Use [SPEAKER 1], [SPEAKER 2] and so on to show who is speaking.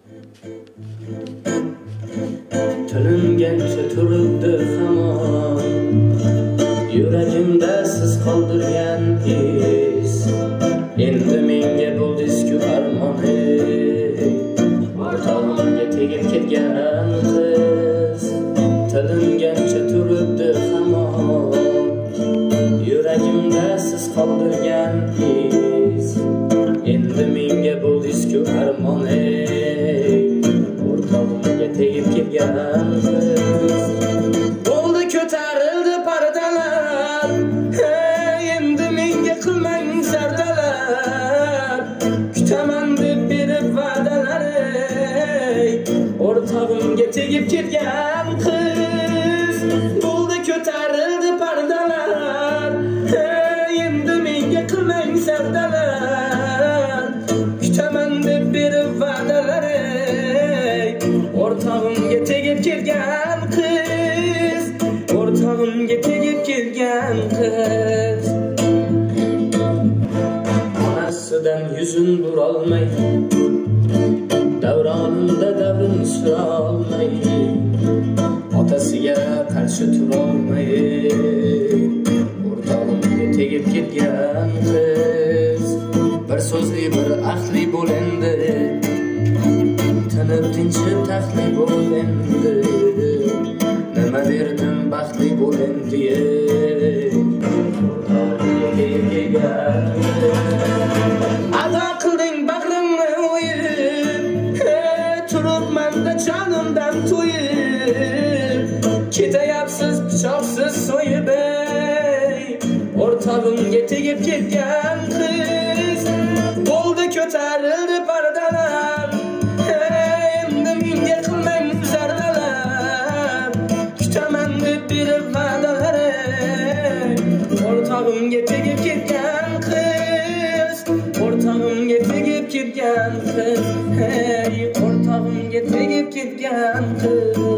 [SPEAKER 1] Tilingancha turibdi hamon yuragimda siz qoldirgan iz. Endi menga bo'ldingiz-ku armon, o'rtog'imga tegib ketgan qiz. Tilingancha turibdi hamon yuragimda siz qoldirgan iz. Endi menga bo'ldingiz-ku armon, o'rtog'imga tegib ketgan qiz. Bo'ldi ko'tarildi pardalar, endi menga qilmang zardalar. Kutaman deb berib va'dalar, o'rtog'imga tegib ketgan qiz. Bo'ldi ko'tarildi pardalar, endi menga qilmang zardalar. Kutaman deb berib va'dalar, o'rtog'imga tegib ketgan qiz. O'rtog'imga tegib ketgan qiz. Onasidan yuzin burolmay, davronimda davrin surolmay, otasiga qarshi turolmay, o'rtog'imga tegib ketgan qiz. Bir so'zli bir ahli bo'l endi, tinib tinchib taxtli bo'l endi. Nima derdim baxtli bo'l endi, o'rtog'imga tegib ketgan qiz. Ado qilding bag'rimni o'yib, turibman-da jonimdan to'yib. Ketayapsiz pichoqsiz so'yib, o'rtog'imga tegib ketgan qiz. Bo'ldi ko'tarildi pardalar, endi menga qilmang zardalar. Kutaman deb berib va'dalar, o'rtog'imga tegib ketgan qiz. O'rtog'imga tegib ketgan qiz, o'rtog'imga tegib ketgan qiz.